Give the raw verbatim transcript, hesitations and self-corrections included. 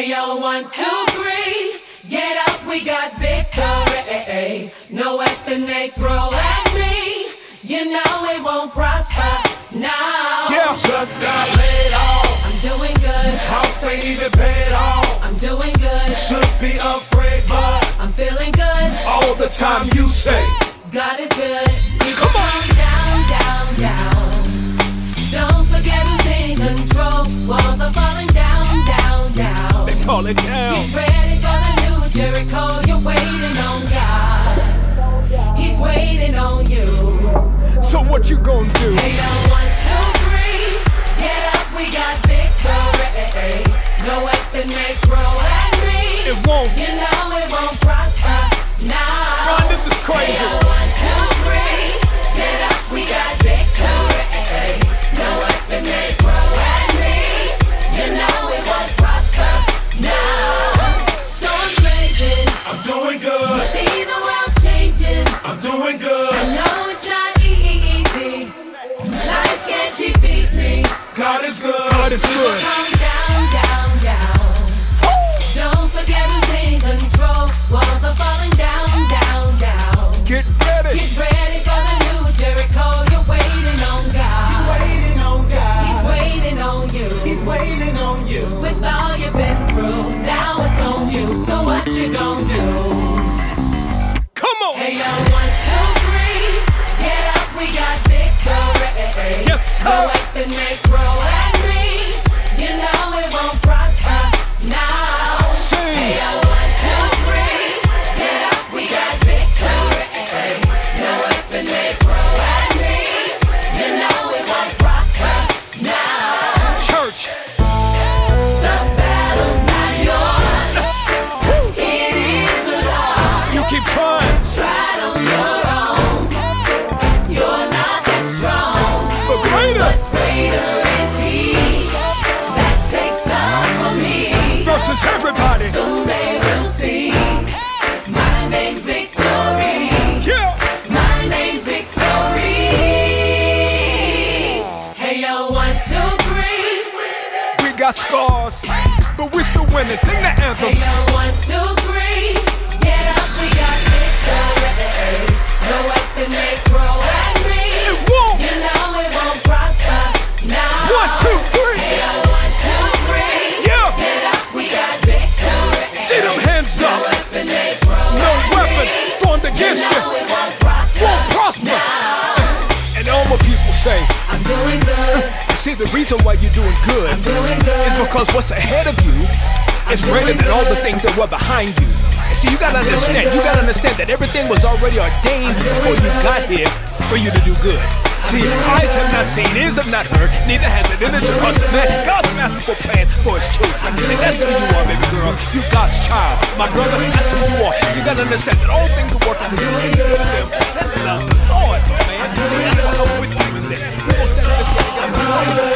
Hey yo, one, two, three, get up, we got victory. No weapon they throw at me, you know it won't prosper. Now, yeah, just got laid off. I'm doing good. House ain't even paid off. I'm doing good. Should be afraid, but I'm feeling good. All the time you say God is good. You come on, down, down, down. Don't forget who's in control. Walls are falling down, down, down. They call it down. Get ready for the new Jericho. You're waiting on God. He's waiting on you. So what you gonna do? Hey yo, one, two, three, get up, we got victory. No weapon they throw at me, it won't. You know it won't prosper. Now, Ron, this is crazy. Hey yo, one, two, three, get up, we got victory. No weapon they throw at me, you know it won't prosper. Now, storms raging, I'm doing good. See the world changing, I'm doing good. I know it's not easy. Life can't defeat me. God is good. God is good. Come down, down, down. Don't forget who's in control. Walls are falling down, down, down. Get ready. Get ready for the new Jericho. You're waiting on God. You're waiting on God. He's waiting on you. He's waiting on you. With all you've been through, now it's on you. So what you gonna do? Come on. Hey yo, one, two, three, get up, we got victory. Yes, sir. No weapon they throw at me, you know it won't prosper. Now, sing. Hey yo, one, two, three, get up, we got victory. No weapon they throw at me, you know it won't prosper. Now, Church, the battle's not yours, it is the Lord. you keep trying, Try it on your own. You're not that strong, but greater but greater is He that takes up for me. versus everybody. Soon they will see. My name's Victory. Yeah. My name's Victory. Hey yo, one, two, three. We got scars, but we still winning. Sing the Hey anthem. yo, one, two, three. Get up, we got victory. No weapon they throw at me. It won't. You know it won't prosper. Now. One, two, three. Hey yo, one, two, three. Yeah. Get up, we got victory. See them hands No up. weapon they throw No at weapon me. formed You against you know it won't prosper. won't prosper. Now. And all my people say, I'm doing good. see, the reason why you're doing good I'm doing good. is because what's ahead of you is greater than all the things that were behind you. And see, you gotta understand, you gotta understand that everything was already ordained before you got here for you to do good. See, eyes have not seen, ears have not heard, neither has it entered the heart of man. God's masterful plan for his children. And that's who you are, baby girl. You God's child. My brother, that's who you are. You gotta understand that all things are working together for the good of them that love the Lord, man. See, that's why I'm with you in this. We will stand together.